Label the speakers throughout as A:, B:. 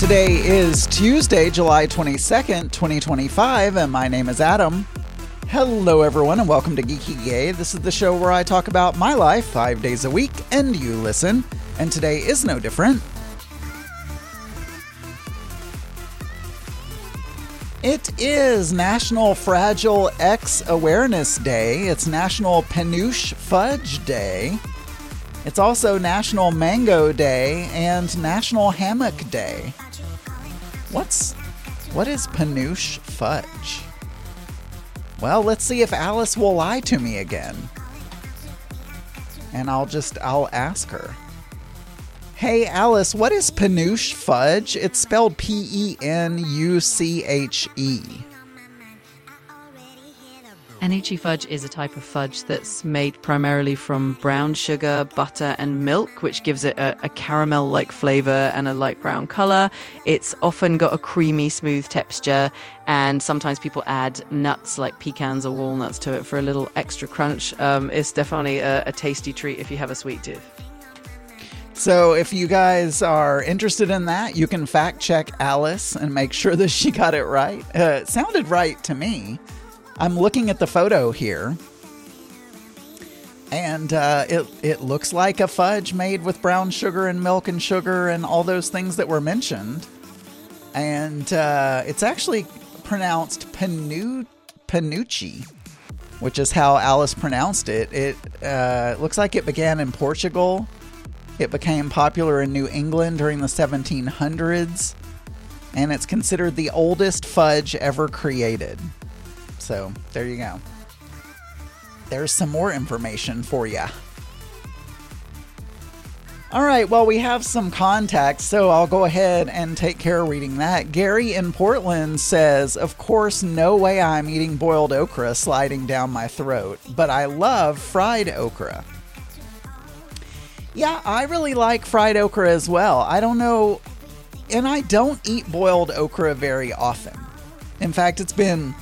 A: Today is Tuesday, July 22nd, 2025, and my name is Adam. Hello, everyone, and welcome to Geeky Gay. This is the show where I talk about my life 5 days a week, and you listen, and today is no different. It is National Fragile X Awareness Day. It's National Penuche Fudge Day. It's also National Mango Day and National Hammock Day. What is Penuche Fudge? Well, let's see if Alice will lie to me again. And I'll ask her. Hey Alice, what is Penuche Fudge? It's spelled Penuche.
B: Penuche fudge is a type of fudge that's made primarily from brown sugar, butter, and milk, which gives it a caramel-like flavor and a light brown color. It's often got a creamy, smooth texture, and sometimes people add nuts like pecans or walnuts to it for a little extra crunch. It's definitely a tasty treat if you have a sweet tooth.
A: So if you guys are interested in that, you can fact check Alice and make sure that she got it right. It sounded right to me. I'm looking at the photo here, and it looks like a fudge made with brown sugar and milk and sugar and all those things that were mentioned. And it's actually pronounced Penuche, which is how Alice pronounced it. It looks like it began in Portugal. It became popular in New England during the 1700s, and it's considered the oldest fudge ever created. So, there you go. There's some more information for you. All right, well, we have some contacts, so I'll go ahead and take care of reading that. Gary in Portland says, of course, no way I'm eating boiled okra sliding down my throat, but I love fried okra. Yeah, I really like fried okra as well. I don't know, and I don't eat boiled okra very often. In fact, it's been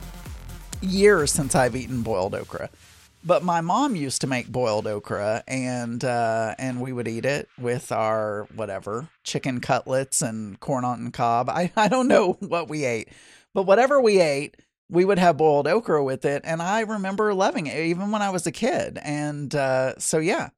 A: years since I've eaten boiled okra, but my mom used to make boiled okra, and we would eat it with our chicken cutlets and corn on the cob. I don't know what we ate, but whatever we ate, we would have boiled okra with it, and I remember loving it even when I was a kid. And so yeah,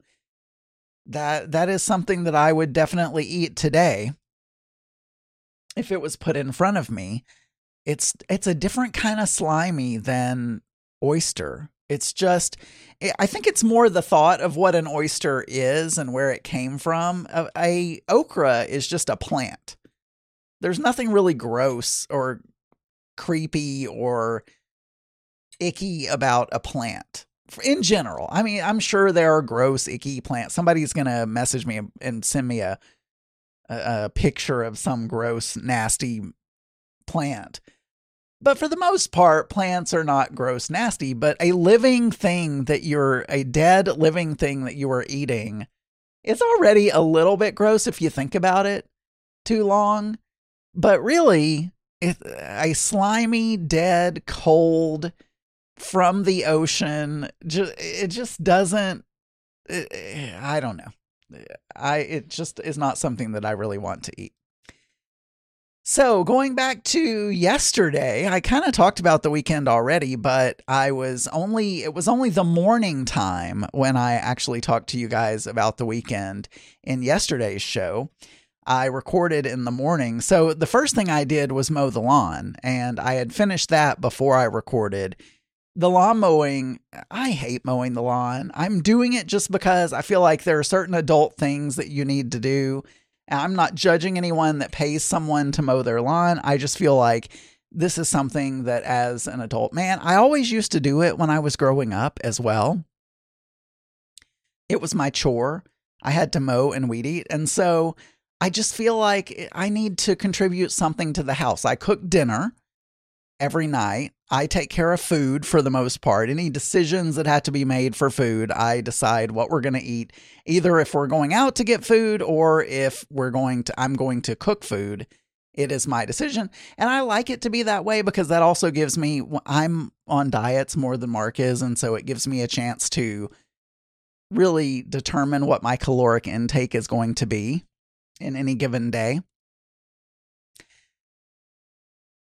A: that is something that I would definitely eat today if it was put in front of me. It's a different kind of slimy than oyster. It's just, I think it's more the thought of what an oyster is and where it came from. A okra is just a plant. There's nothing really gross or creepy or icky about a plant in general. I mean, I'm sure there are gross, icky plants. Somebody's going to message me and send me a picture of some gross, nasty plant. But for the most part, plants are not gross, nasty, but a dead living thing that you are eating, it's already a little bit gross if you think about it too long. But really, a slimy, dead, cold, from the ocean, it just doesn't, I don't know. It just is not something that I really want to eat. So going back to yesterday, I kind of talked about the weekend already, but it was only the morning time when I actually talked to you guys about the weekend in yesterday's show. I recorded in the morning. So the first thing I did was mow the lawn, and I had finished that before I recorded. The lawn mowing, I hate mowing the lawn. I'm doing it just because I feel like there are certain adult things that you need to do. I'm not judging anyone that pays someone to mow their lawn. I just feel like this is something that as an adult man, I always used to do it when I was growing up as well. It was my chore. I had to mow and weed eat. And so I just feel like I need to contribute something to the house. I cook dinner every night. I take care of food for the most part. Any decisions that have to be made for food, I decide what we're going to eat, either if we're going out to get food or if I'm going to cook food. It is my decision. And I like it to be that way because that also gives me, I'm on diets more than Mark is. And so it gives me a chance to really determine what my caloric intake is going to be in any given day.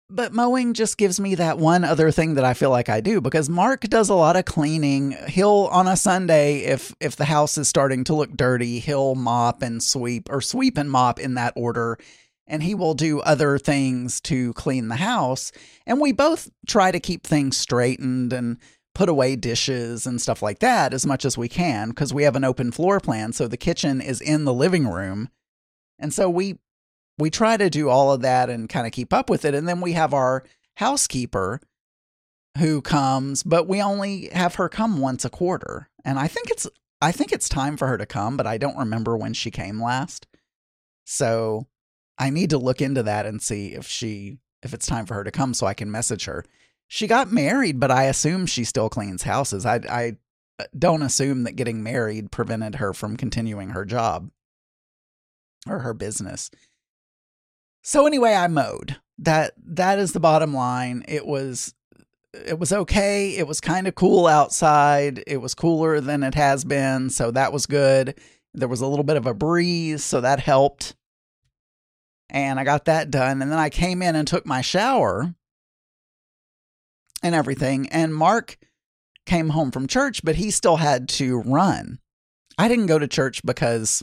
A: But mowing just gives me that one other thing that I feel like I do, because Mark does a lot of cleaning. He'll, on a Sunday, if the house is starting to look dirty, he'll mop and sweep, or sweep and mop in that order. And he will do other things to clean the house. And we both try to keep things straightened and put away dishes and stuff like that as much as we can, because we have an open floor plan. So the kitchen is in the living room. And so we try to do all of that and kind of keep up with it. And then we have our housekeeper who comes, but we only have her come once a quarter. And I think it's time for her to come, but I don't remember when she came last. So I need to look into that and see if it's time for her to come so I can message her. She got married, but I assume she still cleans houses. I don't assume that getting married prevented her from continuing her job or her business. So anyway, I mowed. That is the bottom line. It was okay. It was kind of cool outside. It was cooler than it has been, so that was good. There was a little bit of a breeze, so that helped. And I got that done. And then I came in and took my shower and everything. And Mark came home from church, but he still had to run. I didn't go to church because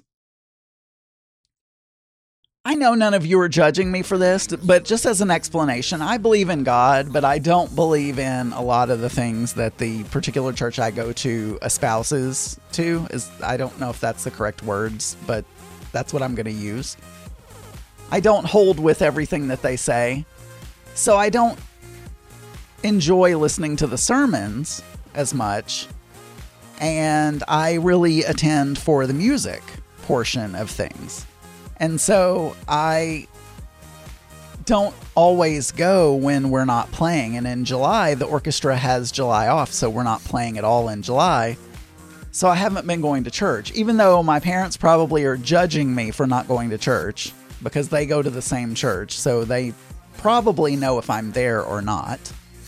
A: I know none of you are judging me for this, but just as an explanation, I believe in God, but I don't believe in a lot of the things that the particular church I go to espouses to. I don't know if that's the correct words, but that's what I'm going to use. I don't hold with everything that they say, so I don't enjoy listening to the sermons as much, and I really attend for the music portion of things. And so I don't always go when we're not playing. And in July, the orchestra has July off, so we're not playing at all in July. So I haven't been going to church, even though my parents probably are judging me for not going to church because they go to the same church. So they probably know if I'm there or not.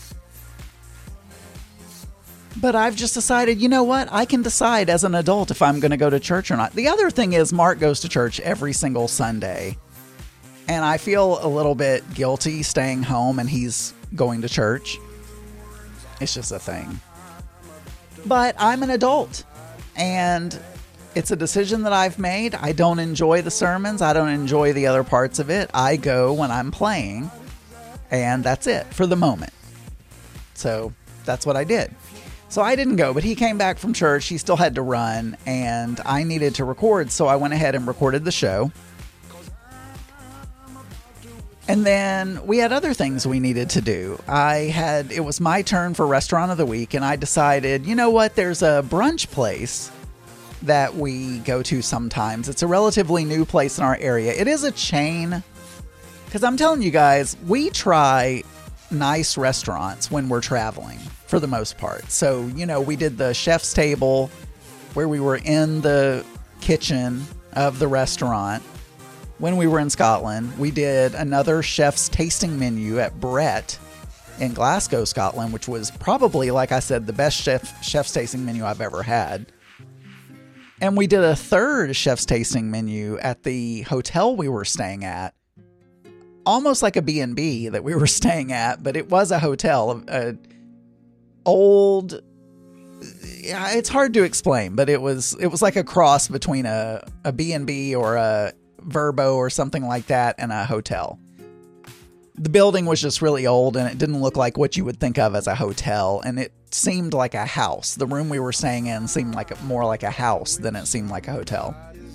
A: But I've just decided, you know what? I can decide as an adult if I'm going to go to church or not. The other thing is Mark goes to church every single Sunday. And I feel a little bit guilty staying home and he's going to church. It's just a thing. But I'm an adult. And it's a decision that I've made. I don't enjoy the sermons. I don't enjoy the other parts of it. I go when I'm playing. And that's it for the moment. So that's what I did. So I didn't go, but he came back from church. He still had to run, and I needed to record, so I went ahead and recorded the show. And then we had other things we needed to do. It was my turn for Restaurant of the Week, and I decided, you know what, there's a brunch place that we go to sometimes. It's a relatively new place in our area. It is a chain, because I'm telling you guys, we try nice restaurants when we're traveling for the most part. So, we did the chef's table where we were in the kitchen of the restaurant when we were in Scotland. We did another chef's tasting menu at Brett in Glasgow, Scotland, which was probably, like I said, the best chef's tasting menu I've ever had. And we did a third chef's tasting menu at the hotel we were staying at. Almost like a B&B that we were staying at, but it was a hotel. It's hard to explain, but it was like a cross between a B&B or a Verbo or something like that and a hotel. The building was just really old and it didn't look like what you would think of as a hotel, and it seemed like a house. The room we were staying in seemed more like a house than it seemed like a hotel.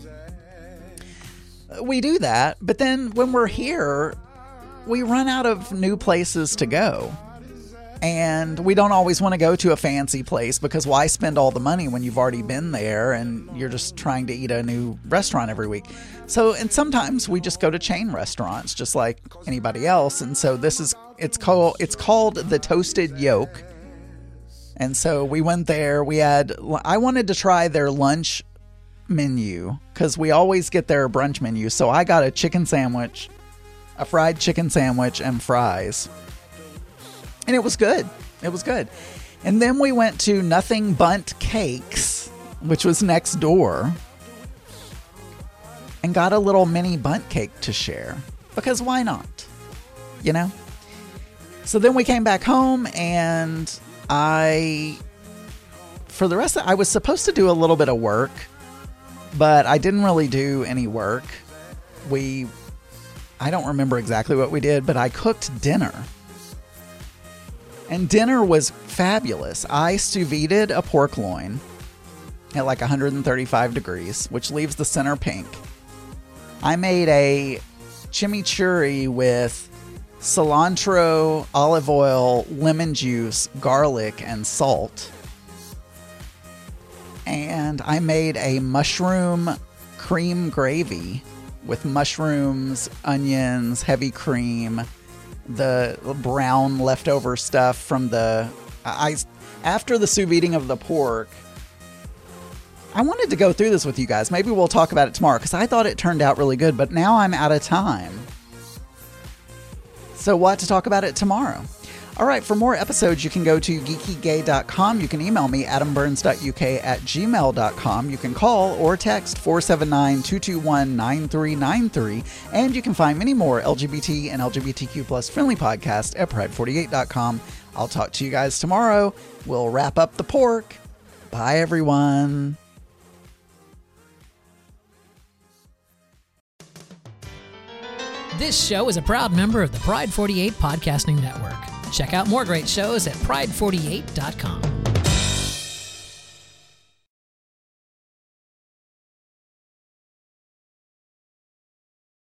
A: We do that, but then when we're here, we run out of new places to go. And we don't always want to go to a fancy place because why spend all the money when you've already been there and you're just trying to eat a new restaurant every week? And sometimes we just go to chain restaurants just like anybody else. And so it's called the Toasted Yolk. And so we went there. I wanted to try their lunch menu because we always get their brunch menu. So I got a chicken sandwich, a fried chicken sandwich and fries. And it was good. It was good. And then we went to Nothing Bundt Cakes, which was next door, and got a little mini bundt cake to share. Because why not? So then we came back home, and I was supposed to do a little bit of work, but I didn't really do any work. I don't remember exactly what we did, but I cooked dinner. And dinner was fabulous. I sous vide'd a pork loin at like 135 degrees, which leaves the center pink. I made a chimichurri with cilantro, olive oil, lemon juice, garlic, and salt. And I made a mushroom cream gravy with mushrooms, onions, heavy cream, the brown leftover stuff from after the sous videing of the pork. I wanted to go through this with you guys. Maybe we'll talk about it tomorrow, because I thought it turned out really good, but now I'm out of time. So we'll have to talk about it tomorrow. All right, for more episodes, you can go to geekygay.com. You can email me, adamburns.uk@gmail.com. You can call or text 479-221-9393. And you can find many more LGBT and LGBTQ plus friendly podcasts at pride48.com. I'll talk to you guys tomorrow. We'll wrap up the pork. Bye, everyone.
C: This show is a proud member of the Pride 48 Podcasting Network. Check out more great shows at pride48.com.